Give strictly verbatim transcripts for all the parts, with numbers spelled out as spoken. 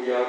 音。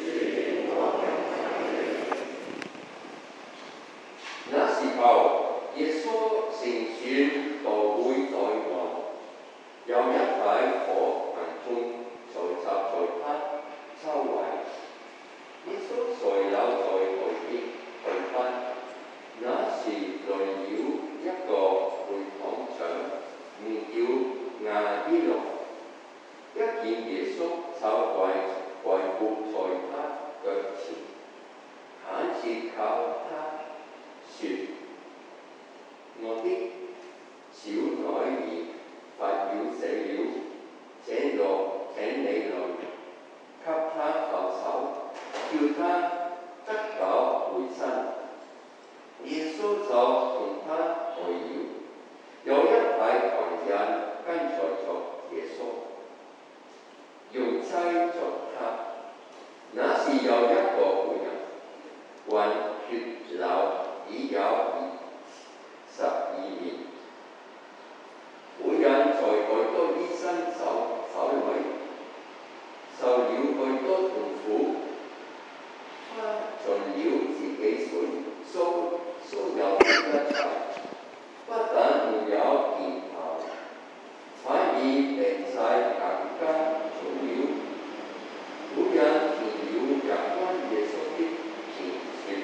那時候，耶穌乘船到會對岸，有一大伙群眾聚集在他周圍。耶穌遂留在海邊去分。那時來了一個會堂長，名叫亞基路，一見耶穌就跪跪伏在他腳前，懇切求他說：我的小女兒快要死了，請來請你來給她叩手，叫她得救回身。耶穌就同他去了，有一大群人跟隨着耶穌，用擠着他。那時有一個婦人，患血流已有二十二年。婦人在許多醫生手手裏受了許多痛苦，她盡了自己所所所有的一切，不但沒有見效，反而病勢更加重了。婦人聽了有關耶穌的言說，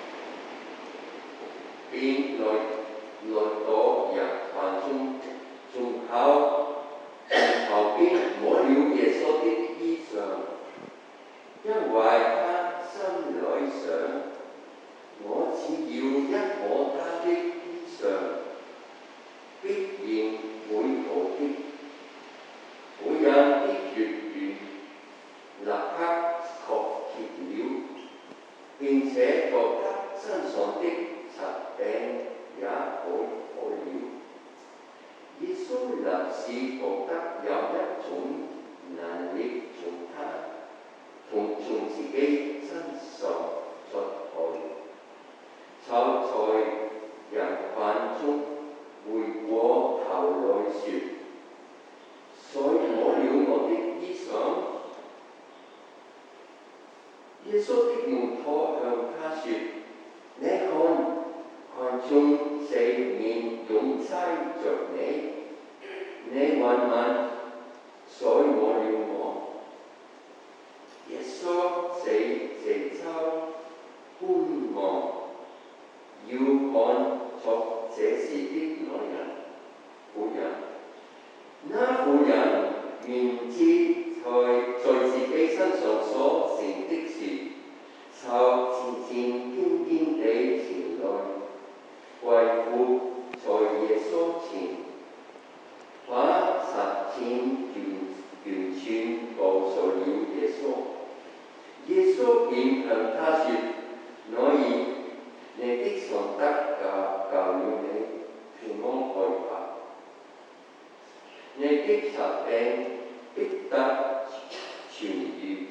便來來到人群中，從後從後邊摸了耶穌的衣裳，因為他心裏想：我只要一摸他的衣裳，必然會好的。婦人的血緣立刻確結了，並且覺得身上的疾病也好好了。耶穌立時覺得有一種能力從他從從自己身上出去，就在人群中回過頭來說：誰摸了我的衣裳？耶穌的門徒向他說：你看，群眾四面擁擠着你，你還問誰摸了我？耶穌四四周觀望，要看作這事的女人婦人。那婦人明知在在自己身上所成的事，就戰戰兢兢地前來，跪伏在耶穌前，把實情完完全告訴了耶穌。耶穌便向他說：女兒，你的信德救救了你，平安去吧。你的疾病必得痊愈。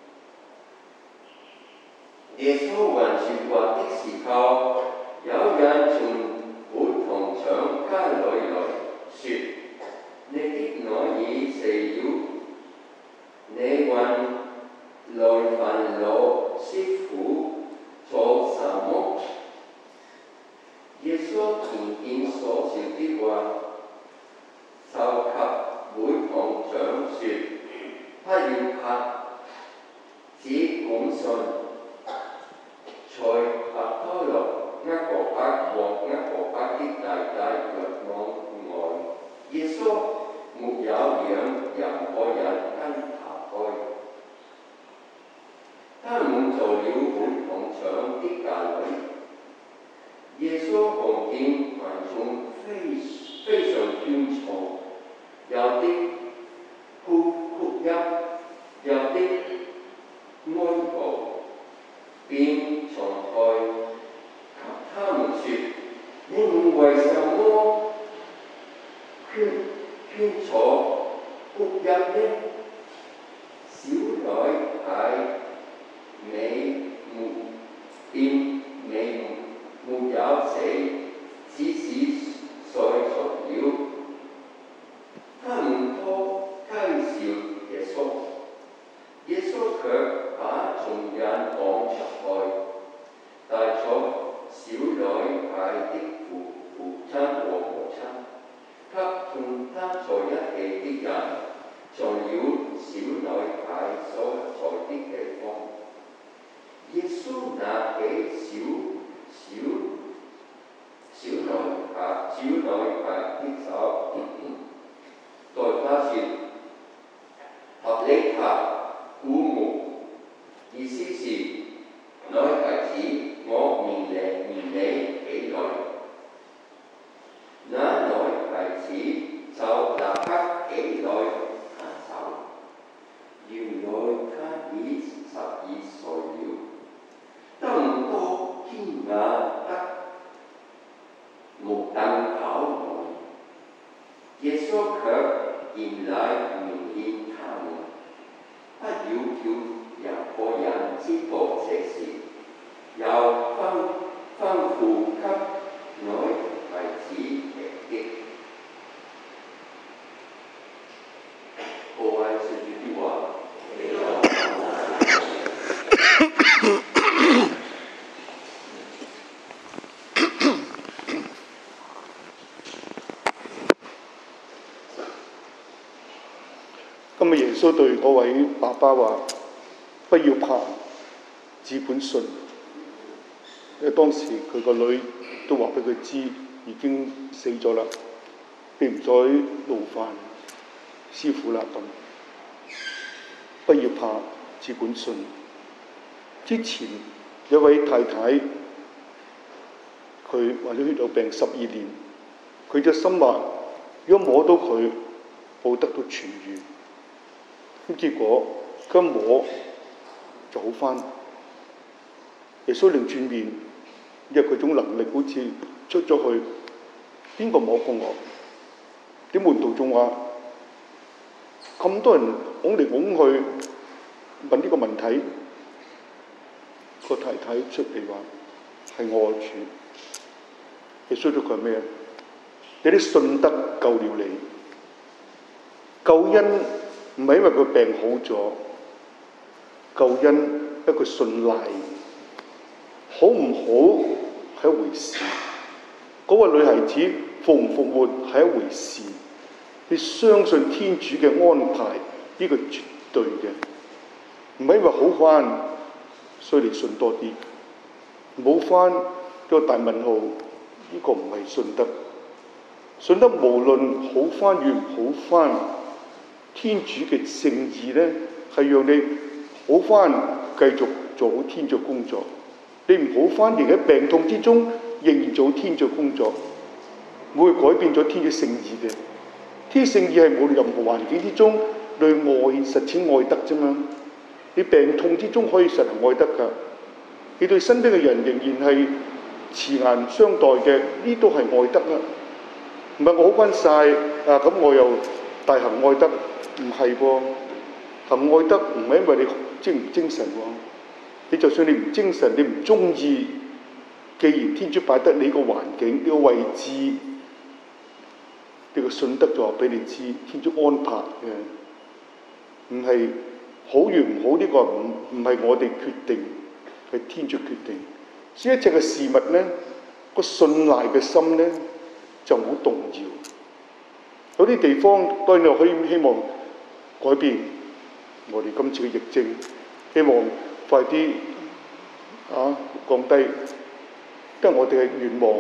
耶穌還說話的時候，有人從會堂長家裏來說：你的女兒死了，你還來煩惱師傅做什麼？耶穌聽見所說的話，就給會堂長說：不要怕，只講信。在伯多祿、雅各伯和雅各伯的弟弟若望外，耶穌沒有讓任何人跟他去。他們到了會堂長的家裏，耶穌看見群眾非非常喧嘈，有的哭哭泣，有的哀悼，便敞開給他們說：你們為什麼喧喧嘈哭泣呢？小女孩未沒並未沒有死，只是睡着了。他們都譏笑耶穌，耶穌卻從人講出去，帶出小女孩的父父親和母親，給同他在一起的人，進了小女孩所在的地方。耶穌拿起小小小女孩小女孩的手，對她說：塔利塔古姆，意思是女孩子，我命令命你起來。那女孩子就立刻起來行走。原來她已十二歲了，得唔多驚訝得目瞪口呆。耶穌卻嚴厲命令他們，不要叫任何人知道這事，又吩吩咐給女孩子吃的。各位說住啲話。 今日耶穌對嗰位爸爸話：不要怕，只管信。因為當時佢個女都話俾佢知已經死咗啦，你唔再勞煩師傅啦咁。不要怕，只管信。之前有位太太，佢患咗血瘤病十二年，佢就心話：如果摸到佢，冇得到痊愈。咁結果佢一摸就好返。耶穌擰轉面，因為佢種能力好似出咗去，邊個摸過我？啲門徒仲話：咁多人拱嚟拱去問呢個問題，個太太出嚟話：係我主。耶穌對佢係咩啊？你啲信德救了你。救恩唔係因為佢病好咗，救恩一個信賴，好唔好係一回事。嗰、那個女孩子復唔復活係一回事。你相信天主嘅安排，呢、這個絕對嘅，唔係因為好返，所以你信多啲。冇返呢個大問號，呢、這個唔係信德。信德無論好返與唔好返，天主嘅聖意呢，係讓你好返，繼續做好天主工作。你唔好返，仍喺病痛之中，仍然做天主工作，唔會改變咗天主聖意嘅。天主聖意係冇任何環境之中對愛實踐愛德啫嘛。你病痛之中可以實行愛德㗎，你對身邊嘅人仍然係慈顏相待嘅，呢都係愛德啦。唔係我好返晒啊，咁我又大行愛德。唔係喎，行愛德唔係因為你精唔精神喎。你就算你唔精神，你唔中意，既然天主擺得你個環境、你個位置，你個信德就話俾你知，天主安排嘅，唔係好與唔好呢、這個唔唔係我哋決定，係天主決定。所以一切嘅事物呢，個信賴嘅心呢就唔好動搖。有啲地方當然我可以希望改變我哋今次嘅疫症，希望快啲啊降低，因為我哋嘅願望，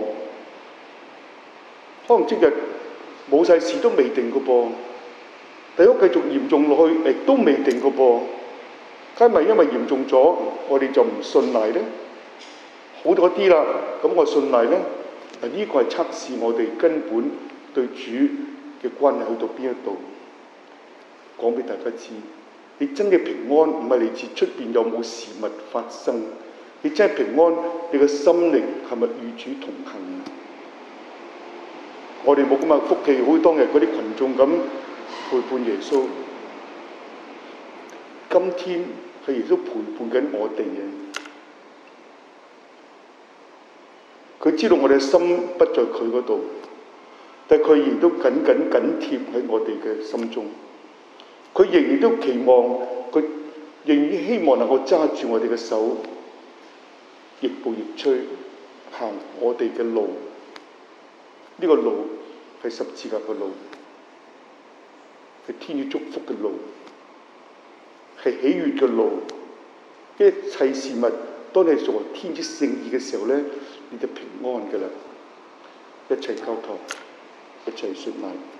可能即日冇晒事都未定嘅噃，第一繼續嚴重落去亦都未定嘅噃，係咪因為嚴重咗我哋就唔信賴呢？好咗啲啦，咁我信賴呢？嗱、這、呢個係測試我哋根本對主嘅關係去到邊一度。講俾大家知，你真嘅平安唔係嚟自出邊有冇事物發生，你真係平安，你嘅心靈係咪與主同行？我哋冇咁嘅福氣，好似當日嗰啲群眾咁陪伴耶穌。今天係耶穌陪伴緊我哋嘅，佢知道我哋嘅心不在佢嗰度，但係佢仍然都緊緊緊貼喺我哋嘅心中。佢仍然都期望佢仍然希望能夠揸住我哋嘅手，亦步亦趨行我哋嘅路。呢、這個路係十字架嘅路，係天主祝福嘅路，係喜悅嘅路。一切事物當你做天主聖意嘅時候咧，你就平安㗎啦，一切交託，一切順利。